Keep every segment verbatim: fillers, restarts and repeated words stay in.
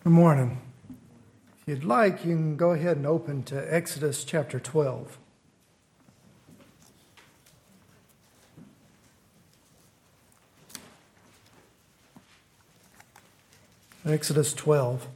Good morning. If you'd like, you can go ahead and open to Exodus chapter twelve. Exodus twelve.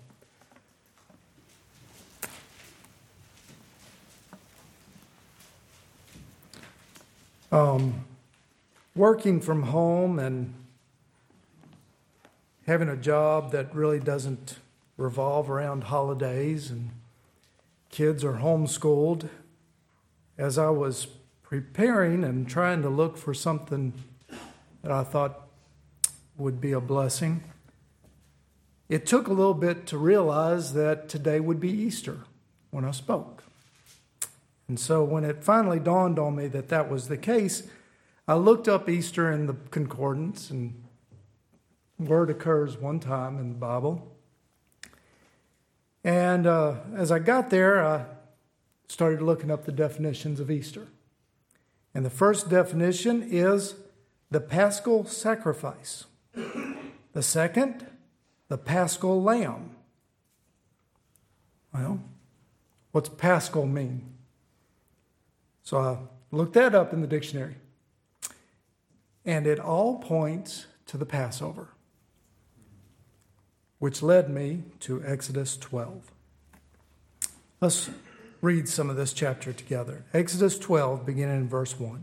Um, working from home and having a job that really doesn't revolve around holidays, and kids are homeschooled. As I was preparing and trying to look for something that I thought would be a blessing, it took a little bit to realize that today would be Easter when I spoke. And so when it finally dawned on me that that was the case, I looked up Easter in the concordance, and the word occurs one time in the Bible. And uh, as I got there, I started looking up the definitions of Easter. And the first definition is the paschal sacrifice. The second, the paschal lamb. Well, what's paschal mean? So I looked that up in the dictionary. And it all points to the Passover, which led me to Exodus twelve. Let's read some of this chapter together. Exodus twelve, beginning in verse one.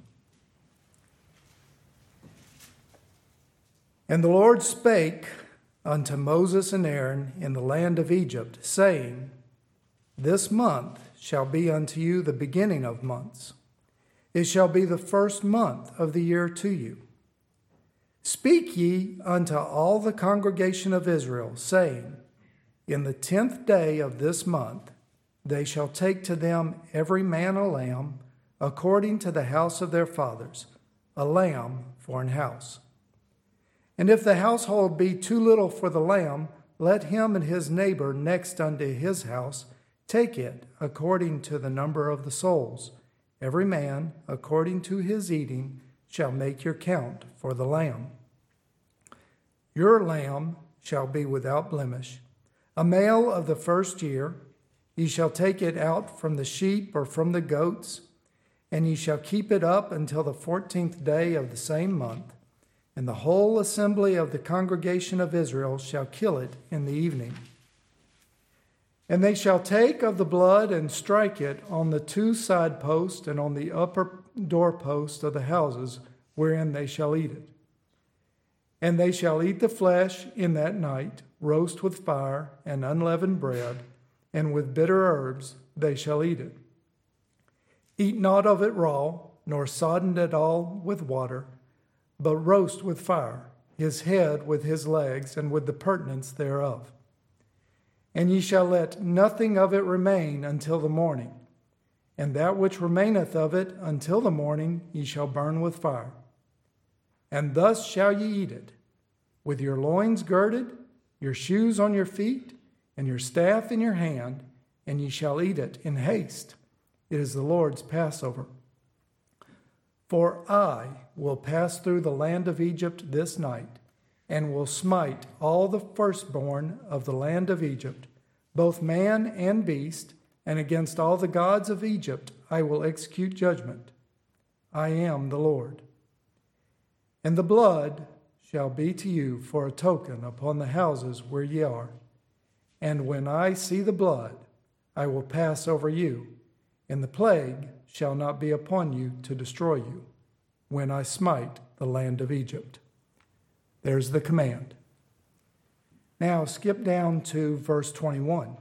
And the Lord spake unto Moses and Aaron in the land of Egypt, saying, This month shall be unto you the beginning of months. It shall be the first month of the year to you. Speak ye unto all the congregation of Israel, saying, In the tenth day of this month they shall take to them every man a lamb, according to the house of their fathers, a lamb for an house. And if the household be too little for the lamb, let him and his neighbor next unto his house take it according to the number of the souls. Every man, according to his eating, shall make your count for the lamb. Your lamb shall be without blemish, a male of the first year. Ye shall take it out from the sheep or from the goats, and ye shall keep it up until the fourteenth day of the same month. And the whole assembly of the congregation of Israel shall kill it in the evening. And they shall take of the blood and strike it on the two side posts and on the upper doorpost of the houses wherein they shall eat it. And they shall eat the flesh in that night, roast with fire and unleavened bread, and with bitter herbs they shall eat it. Eat not of it raw, nor soddened at all with water, but roast with fire, his head with his legs, and with the purtenance thereof. And ye shall let nothing of it remain until the morning, and that which remaineth of it until the morning ye shall burn with fire. And thus shall ye eat it, with your loins girded, your shoes on your feet, and your staff in your hand, and ye shall eat it in haste. It is the Lord's Passover. For I will pass through the land of Egypt this night, and will smite all the firstborn of the land of Egypt, both man and beast, and against all the gods of Egypt I will execute judgment. I am the Lord. And the blood shall be to you for a token upon the houses where ye are. And when I see the blood, I will pass over you, and the plague shall not be upon you to destroy you, when I smite the land of Egypt. There's the command. Now skip down to verse twenty-one.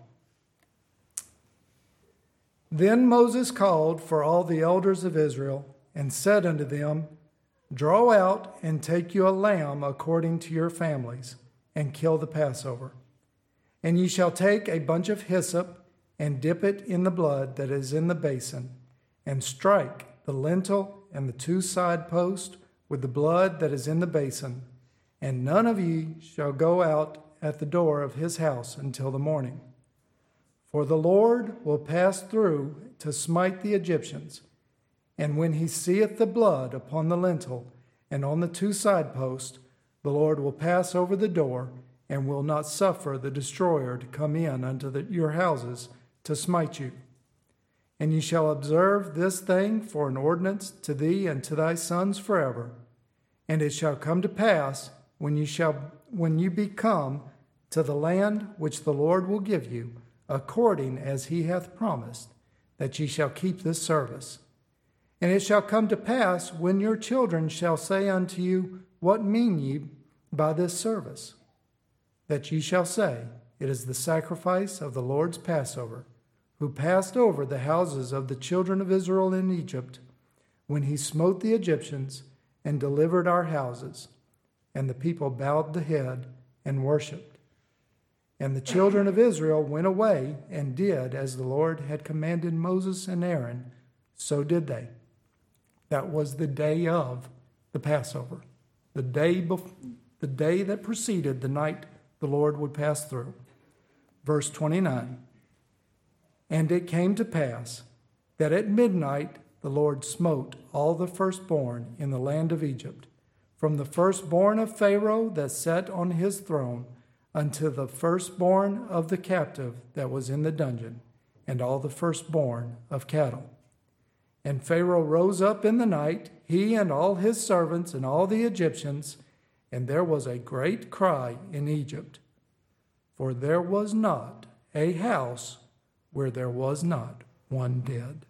Then Moses called for all the elders of Israel, and said unto them, Draw out and take you a lamb according to your families, and kill the Passover. And ye shall take a bunch of hyssop, and dip it in the blood that is in the basin, and strike the lintel and the two side posts with the blood that is in the basin. And none of ye shall go out at the door of his house until the morning. For the Lord will pass through to smite the Egyptians. And when he seeth the blood upon the lintel and on the two side posts, the Lord will pass over the door, and will not suffer the destroyer to come in unto the, your houses to smite you. And ye shall observe this thing for an ordinance to thee and to thy sons forever. And it shall come to pass, when you shall when you be come to the land which the Lord will give you, according as he hath promised, that ye shall keep this service. And it shall come to pass, when your children shall say unto you, What mean ye by this service? That ye shall say, It is the sacrifice of the Lord's Passover, who passed over the houses of the children of Israel in Egypt, when he smote the Egyptians and delivered our houses. And the people bowed the head and worshipped. And the children of Israel went away and did as the Lord had commanded Moses and Aaron, so did they. That was the day of the Passover, the day before, the day that preceded the night the Lord would pass through. Verse twenty-nine, And it came to pass that at midnight the Lord smote all the firstborn in the land of Egypt, from the firstborn of Pharaoh that sat on his throne unto the firstborn of the captive that was in the dungeon, and all the firstborn of cattle. And Pharaoh rose up in the night, he and all his servants and all the Egyptians, and there was a great cry in Egypt, for there was not a house where there was not one dead.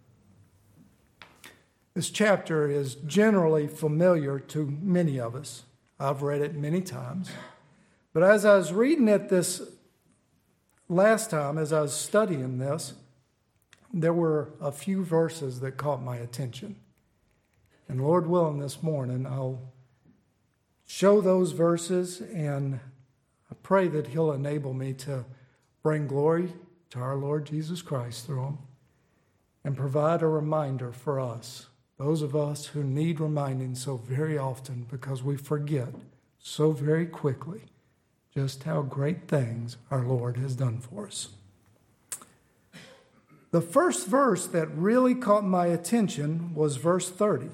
This chapter is generally familiar to many of us. I've read it many times. But as I was reading it this last time, as I was studying this, there were a few verses that caught my attention. And Lord willing, this morning, I'll show those verses, and I pray that he'll enable me to bring glory to our Lord Jesus Christ through them and provide a reminder for us, those of us who need reminding so very often because we forget so very quickly just how great things our Lord has done for us. The first verse that really caught my attention was verse thirty.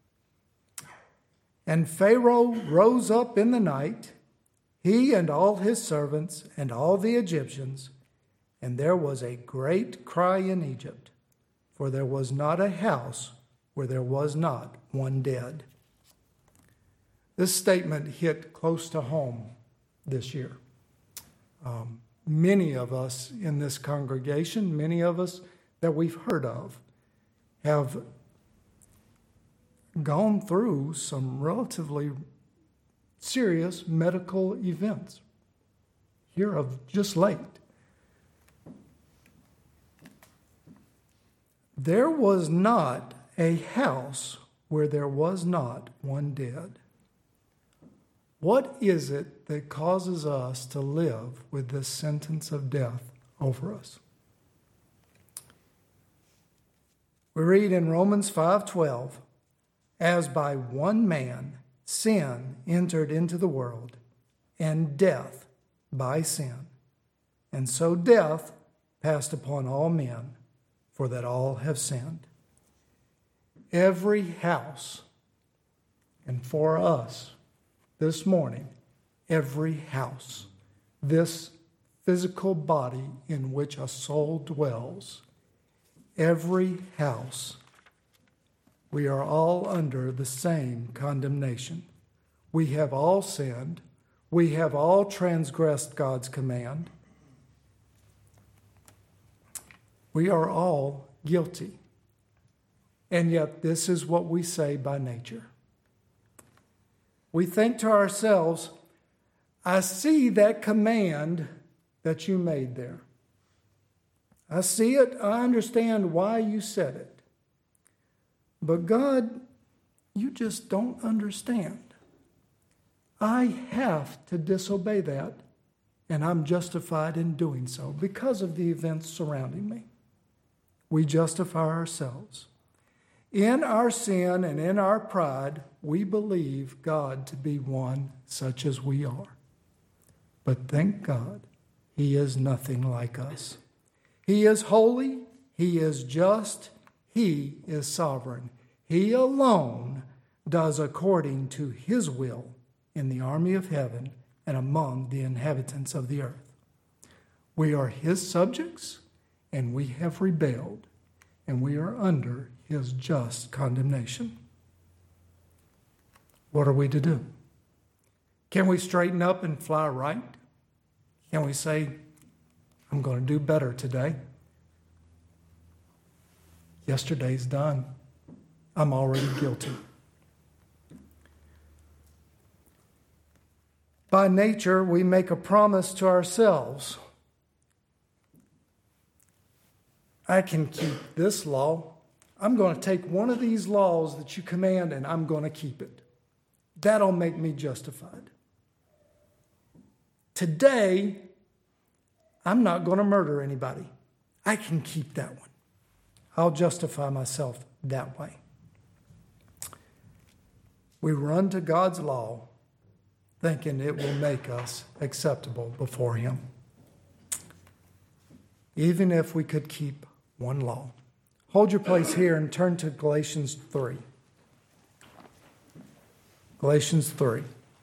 And Pharaoh rose up in the night, he and all his servants and all the Egyptians, and there was a great cry in Egypt, for there was not a house where there was not one dead. This statement hit close to home this year. Um, many of us in this congregation, many of us that we've heard of, have gone through some relatively serious medical events here of just late. There was not a house where there was not one dead. What is it that causes us to live with this sentence of death over us? We read in Romans five twelve, As by one man sin entered into the world, and death by sin. And so death passed upon all men, for that all have sinned. Every house, and for us this morning, every house, this physical body in which a soul dwells, every house, we are all under the same condemnation. We have all sinned. We have all transgressed God's command. We are all guilty. And yet this is what we say by nature. We think to ourselves, I see that command that you made there. I see it. I understand why you said it. But God, you just don't understand. I have to disobey that, and I'm justified in doing so because of the events surrounding me. We justify ourselves. In our sin and in our pride, we believe God to be one such as we are. But thank God, He is nothing like us. He is holy, He is just, He is sovereign. He alone does according to His will in the army of heaven and among the inhabitants of the earth. We are his subjects, and we have rebelled, and we are under his just condemnation. What are we to do? Can we straighten up and fly right? Can we say, I'm going to do better today? Yesterday's done. I'm already guilty. By nature, we make a promise to ourselves. I can keep this law. I'm going to take one of these laws that you command and I'm going to keep it. That'll make me justified. Today, I'm not going to murder anybody. I can keep that one. I'll justify myself that way. We run to God's law thinking it will make us acceptable before him. Even if we could keep one law. Hold your place here and turn to Galatians three. Galatians three.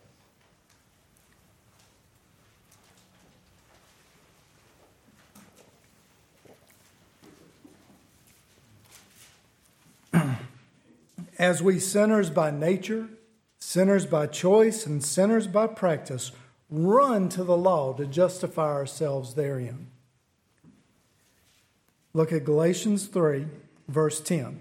As we sinners by nature, sinners by choice, and sinners by practice, run to the law to justify ourselves therein. Look at Galatians three, verse ten.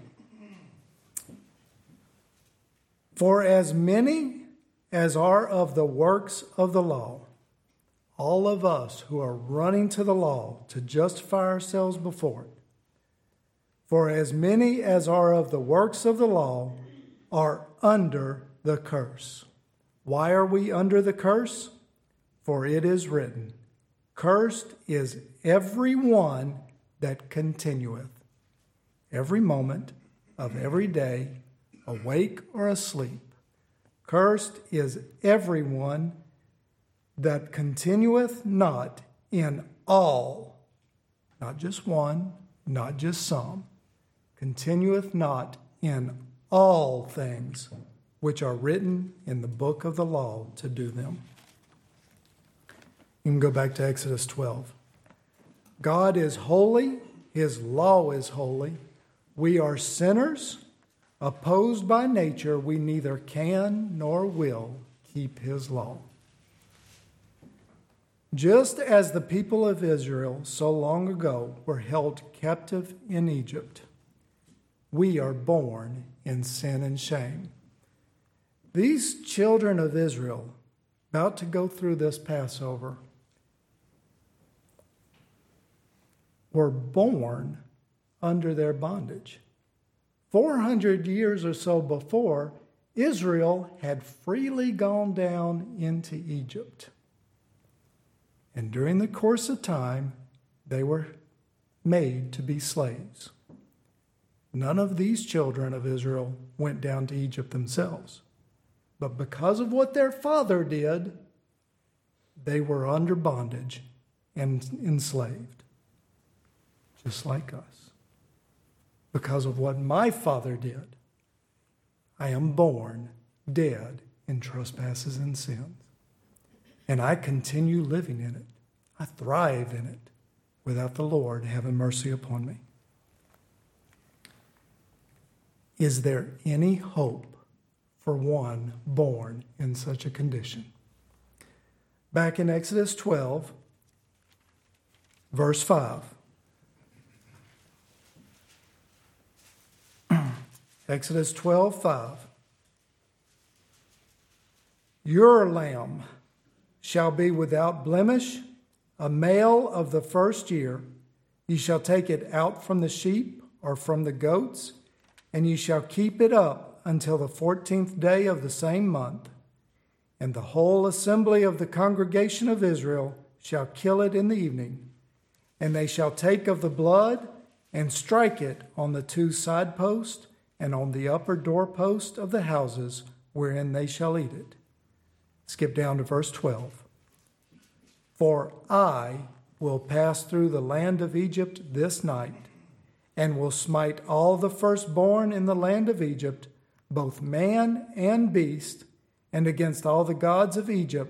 For as many as are of the works of the law, all of us who are running to the law to justify ourselves before it, for as many as are of the works of the law are under the curse. Why are we under the curse? For it is written, cursed is every one that continueth, every moment of every day, awake or asleep. Cursed is every one that continueth not in all, not just one, not just some, continueth not in all things which are written in the book of the law to do them. You can go back to Exodus twelve. God is holy. His law is holy. We are sinners. Opposed by nature, we neither can nor will keep his law. Just as the people of Israel so long ago were held captive in Egypt, we are born in sin and shame. These children of Israel, about to go through this Passover, were born under their bondage. four hundred years or so before, Israel had freely gone down into Egypt. And during the course of time, they were made to be slaves. None of these children of Israel went down to Egypt themselves. But because of what their father did, they were under bondage and enslaved. Just like us. Because of what my father did, I am born dead in trespasses and sins. And I continue living in it. I thrive in it without the Lord having mercy upon me. Is there any hope for one born in such a condition? Back in Exodus twelve, verse five. Exodus twelve, five. Your lamb shall be without blemish, a male of the first year. Ye shall take it out from the sheep or from the goats, and ye shall keep it up until the fourteenth day of the same month. And the whole assembly of the congregation of Israel shall kill it in the evening. And they shall take of the blood and strike it on the two side posts and on the upper doorpost of the houses wherein they shall eat it. Skip down to verse twelve. For I will pass through the land of Egypt this night, and will smite all the firstborn in the land of Egypt, both man and beast, and against all the gods of Egypt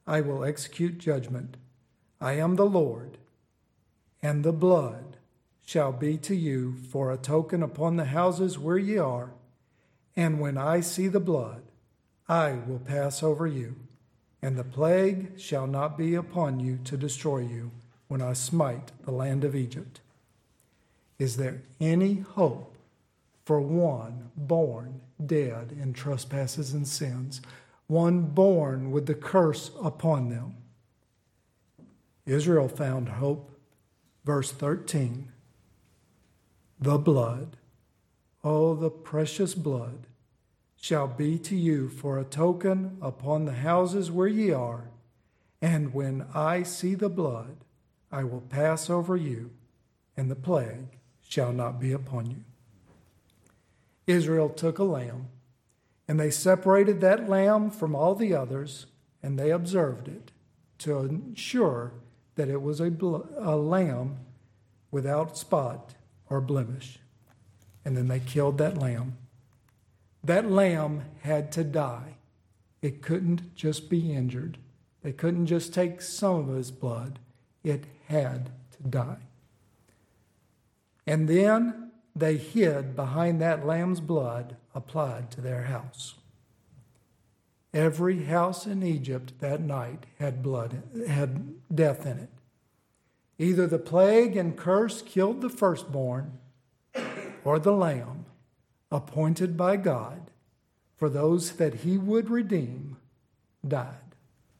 I will execute judgment. I am the Lord, and the blood shall be to you for a token upon the houses where ye are. And when I see the blood, I will pass over you, and the plague shall not be upon you to destroy you when I smite the land of Egypt. Is there any hope for one born dead in trespasses and sins, one born with the curse upon them? Israel found hope. Verse thirteen, the blood, oh, the precious blood, shall be to you for a token upon the houses where ye are. And when I see the blood, I will pass over you, and the plague shall not be upon you. Israel took a lamb, and they separated that lamb from all the others, and they observed it to ensure that it was a, bl- a lamb without spot or blemish. And then they killed that lamb. That lamb had to die. It couldn't just be injured. They couldn't just take some of his blood. It had to die. And then they hid behind that lamb's blood applied to their house. Every house in Egypt that night had blood, had death in it. Either the plague and curse killed the firstborn, or the lamb, appointed by God for those that he would redeem, died.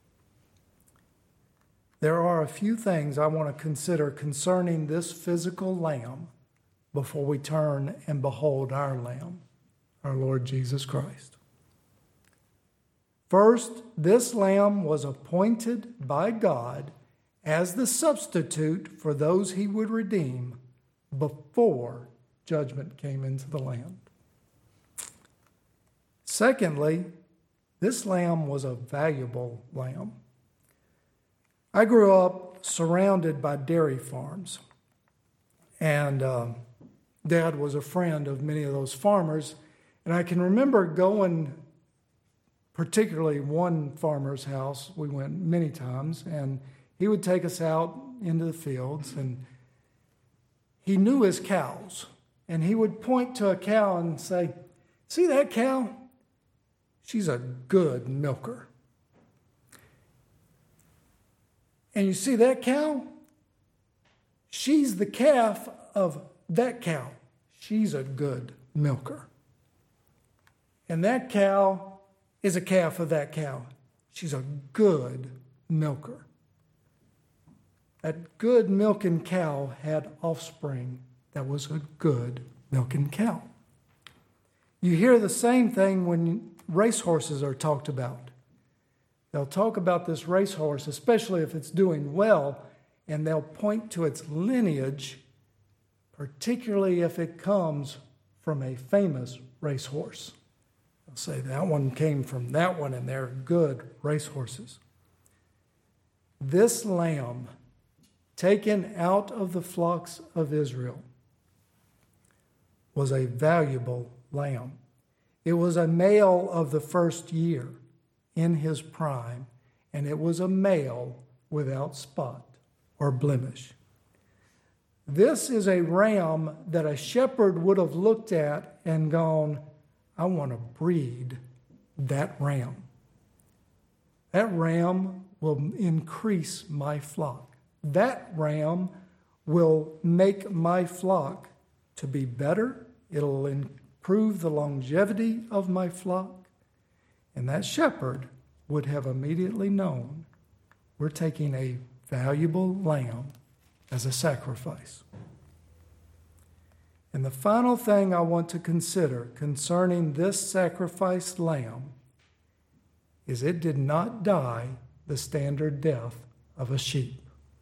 There are a few things I want to consider concerning this physical lamb before we turn and behold our Lamb, our Lord Jesus Christ. First, this lamb was appointed by God as the substitute for those he would redeem before judgment came into the land. Secondly, this lamb was a valuable lamb. I grew up surrounded by dairy farms, and uh, Dad was a friend of many of those farmers, and I can remember going, particularly one farmer's house, we went many times, and he would take us out into the fields, and he knew his cows, and he would point to a cow and say, "See that cow? She's a good milker. And you see that cow? She's the calf of that cow. She's a good milker. And that cow is a calf of that cow. She's a good milker." That good milking cow had offspring that was a good milking cow. You hear the same thing when racehorses are talked about. They'll talk about this racehorse, especially if it's doing well, and they'll point to its lineage, particularly if it comes from a famous racehorse. They'll say that one came from that one, and they're good racehorses. This lamb, taken out of the flocks of Israel, was a valuable lamb. It was a male of the first year in his prime, and it was a male without spot or blemish. This is a ram that a shepherd would have looked at and gone, "I want to breed that ram. That ram will increase my flock. That ram will make my flock to be better. It'll improve the longevity of my flock." And that shepherd would have immediately known, we're taking a valuable lamb as a sacrifice. And the final thing I want to consider concerning this sacrificed lamb is it did not die the standard death of a sheep.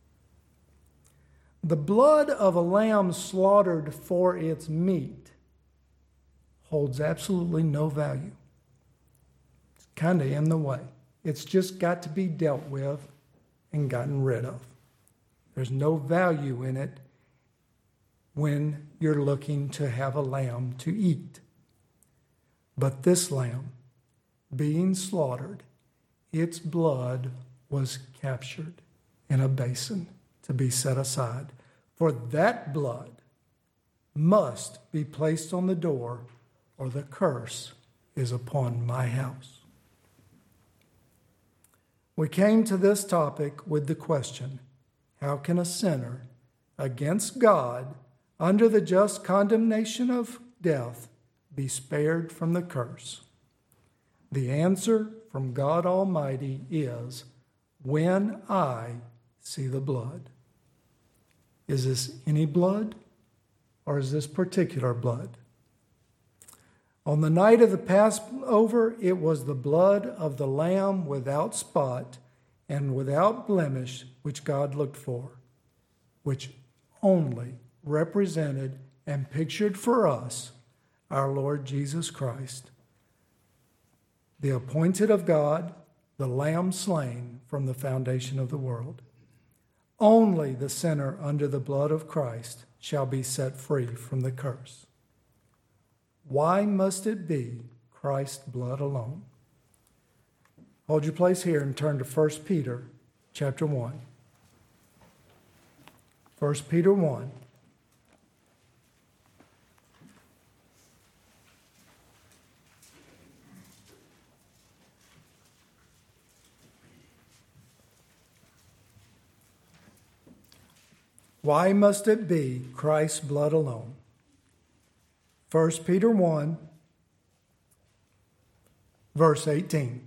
The blood of a lamb slaughtered for its meat holds absolutely no value. It's kind of in the way. It's just got to be dealt with and gotten rid of. There's no value in it when you're looking to have a lamb to eat. But this lamb, being slaughtered, its blood was captured in a basin to be set aside. For that blood must be placed on the door, or the curse is upon my house. We came to this topic with the question, how can a sinner against God, under the just condemnation of death, be spared from the curse? The answer from God Almighty is, when I see the blood. Is this any blood, or is this particular blood? On the night of the Passover, it was the blood of the Lamb without spot and without blemish which God looked for, which only represented and pictured for us our Lord Jesus Christ, the appointed of God, the Lamb slain from the foundation of the world. Only the sinner under the blood of Christ shall be set free from the curse. Why must it be Christ's blood alone? Hold your place here and turn to First Peter chapter one. First Peter one. Why must it be Christ's blood alone? First Peter one, verse eighteen.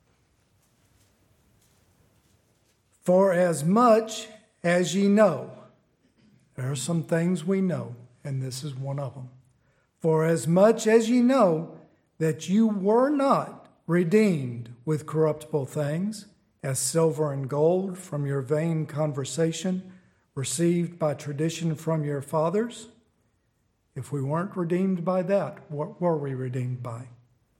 For as much as ye know, there are some things we know, and this is one of them. For as much as ye know that you were not redeemed with corruptible things, as silver and gold from your vain conversation, received by tradition from your fathers. If we weren't redeemed by that, what were we redeemed by?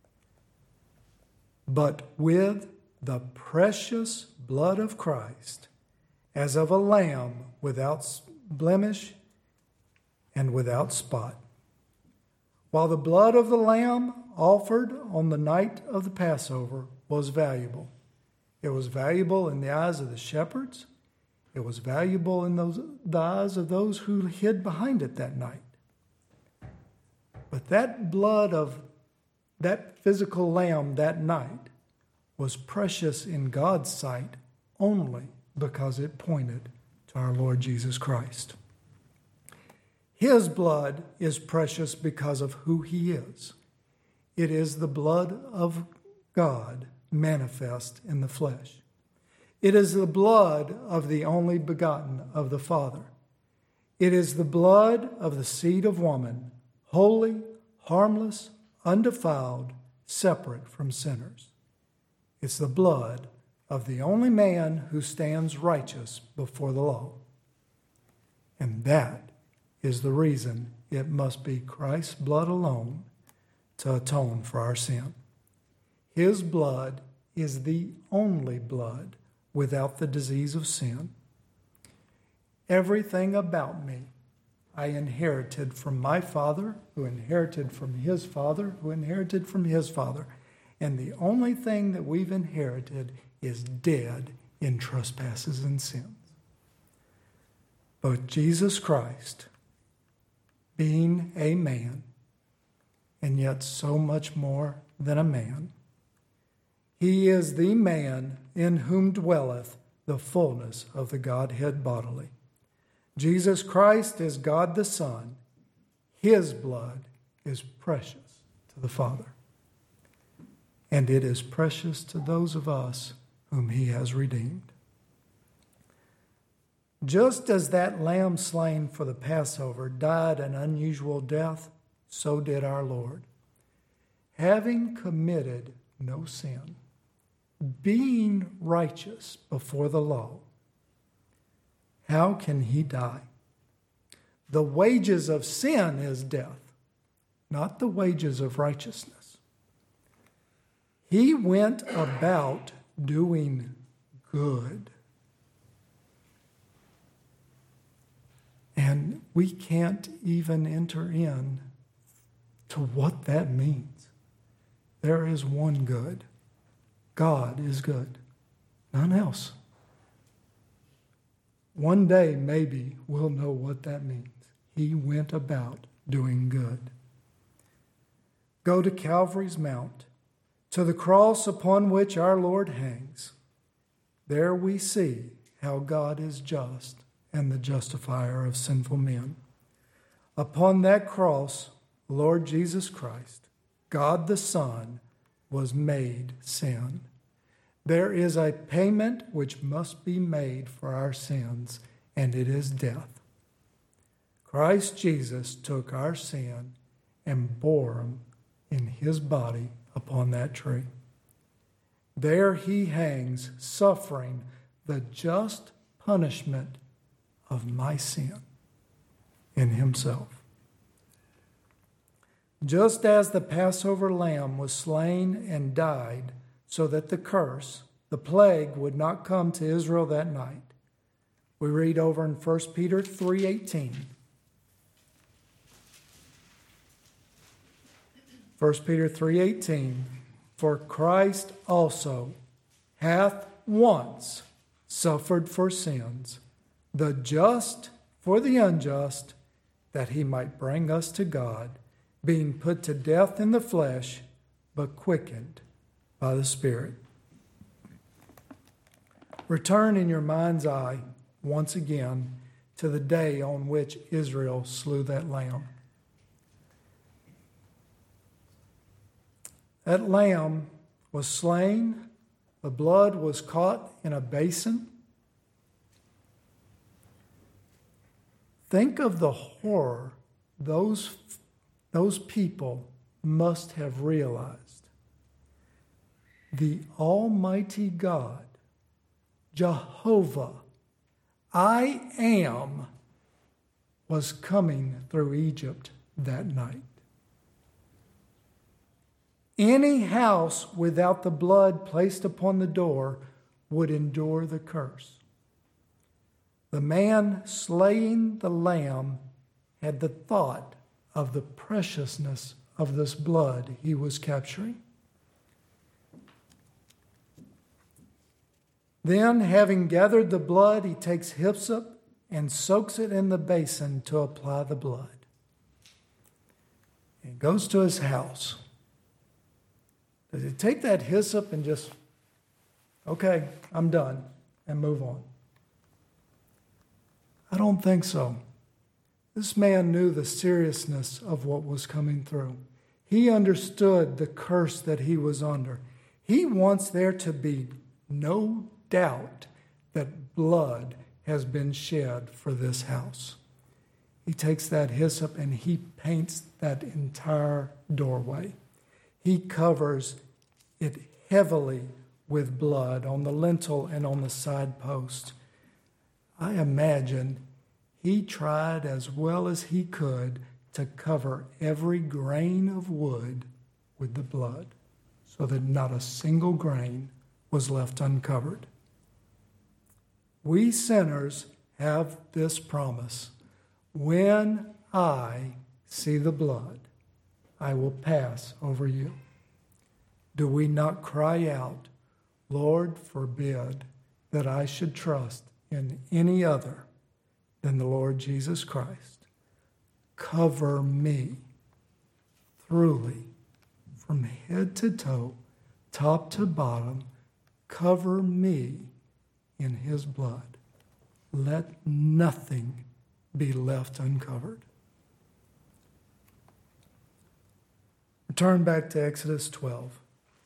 But with the precious blood of Christ, as of a lamb without blemish and without spot. While the blood of the lamb offered on the night of the Passover was valuable. It was valuable in the eyes of the shepherds. It was valuable in those, the eyes of those who hid behind it that night. But that blood of that physical lamb that night was precious in God's sight only because it pointed to our Lord Jesus Christ. His blood is precious because of who he is. It is the blood of God manifest in the flesh. It is the blood of the only begotten of the Father. It is the blood of the seed of woman, holy, harmless, undefiled, separate from sinners. It's the blood of the only man who stands righteous before the law. And that is the reason it must be Christ's blood alone to atone for our sin. His blood is the only blood without the disease of sin. Everything about me I inherited from my father, who inherited from his father, who inherited from his father. And the only thing that we've inherited is dead in trespasses and sins. But Jesus Christ, being a man, and yet so much more than a man, he is the man in whom dwelleth the fullness of the Godhead bodily. Jesus Christ is God the Son. His blood is precious to the Father. And it is precious to those of us whom he has redeemed. Just as that lamb slain for the Passover died an unusual death, so did our Lord. Having committed no sin, being righteous before the law, how can he die? The wages of sin is death, not the wages of righteousness. He went about doing good. And we can't even enter in to what that means. There is one good. God is good. None else. One day, maybe, we'll know what that means. He went about doing good. Go to Calvary's Mount, to the cross upon which our Lord hangs. There we see how God is just and the justifier of sinful men. Upon that cross, Lord Jesus Christ, God the Son, was made sin. There is a payment which must be made for our sins, and it is death. Christ Jesus took our sin and bore them in his body upon that tree. There he hangs, suffering the just punishment of my sin in himself. Just as the Passover lamb was slain and died, so that the curse, the plague, would not come to Israel that night. We read over in First Peter three eighteen. First Peter three eighteen. For Christ also hath once suffered for sins, the just for the unjust, that he might bring us to God, being put to death in the flesh, but quickened by the Spirit. Return in your mind's eye once again to the day on which Israel slew that lamb. That lamb was slain. The blood was caught in a basin. Think of the horror those, those people must have realized. The Almighty God, Jehovah, I am, was coming through Egypt that night. Any house without the blood placed upon the door would endure the curse. The man slaying the lamb had the thought of the preciousness of this blood he was capturing. Then, having gathered the blood, he takes hyssop and soaks it in the basin to apply the blood. He goes to his house. Does he take that hyssop and just, okay, I'm done, and move on? I don't think so. This man knew the seriousness of what was coming through. He understood the curse that he was under. He wants there to be no doubt that blood has been shed for this house. He takes that hyssop and he paints that entire doorway. He covers it heavily with blood on the lintel and on the side post. I imagine he tried as well as he could to cover every grain of wood with the blood so that not a single grain was left uncovered. We sinners have this promise: when I see the blood, I will pass over you. Do we not cry out, Lord, forbid that I should trust in any other than the Lord Jesus Christ? Cover me thoroughly from head to toe, top to bottom. Cover me in his blood. Let nothing be left uncovered. Turn back to Exodus twelve.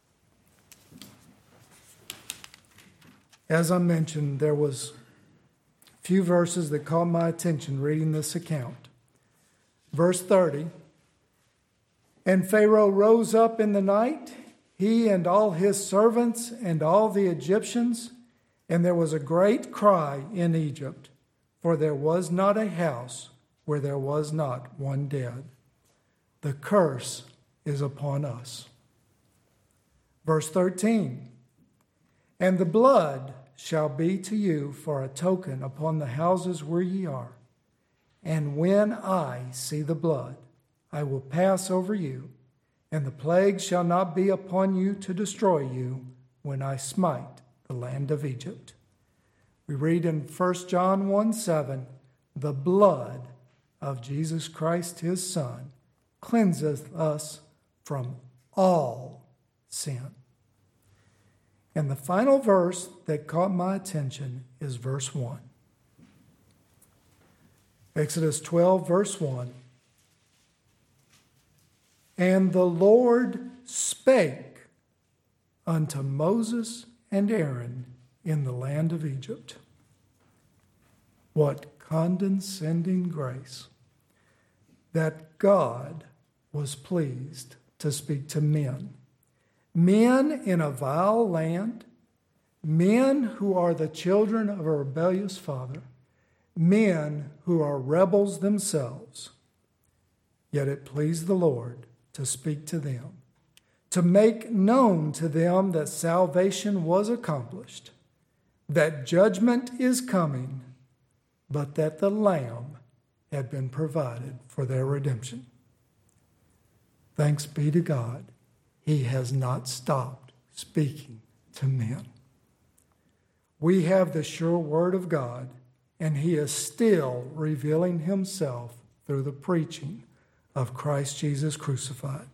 As I mentioned, there was a few verses that caught my attention reading this account. Verse thirty, and Pharaoh rose up in the night, he and all his servants and all the Egyptians, and there was a great cry in Egypt, for there was not a house where there was not one dead. The curse is upon us. Verse thirteen, and the blood shall be to you for a token upon the houses where ye are. And when I see the blood, I will pass over you, and the plague shall not be upon you to destroy you when I smite the land of Egypt. We read in First John one seven, the blood of Jesus Christ, his Son, cleanseth us from all sin. And the final verse that caught my attention is verse one. Exodus twelve, verse one. And the Lord spake unto Moses and Aaron in the land of Egypt. What condescending grace that God was pleased to speak to men. Men in a vile land, men who are the children of a rebellious father, men who are rebels themselves. Yet it pleased the Lord to speak to them, to make known to them that salvation was accomplished, that judgment is coming, but that the Lamb had been provided for their redemption. Thanks be to God, he has not stopped speaking to men. We have the sure word of God, and he is still revealing himself through the preaching of Christ Jesus crucified.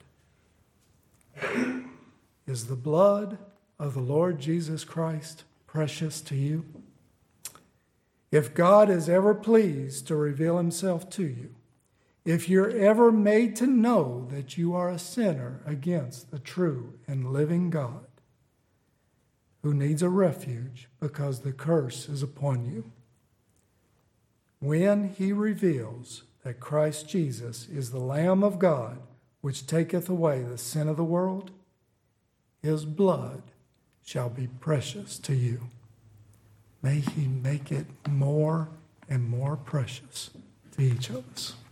Is the blood of the Lord Jesus Christ precious to you? If God is ever pleased to reveal himself to you, if you're ever made to know that you are a sinner against the true and living God, who needs a refuge because the curse is upon you, when he reveals that Christ Jesus is the Lamb of God, which taketh away the sin of the world, his blood shall be precious to you. May he make it more and more precious to each of us.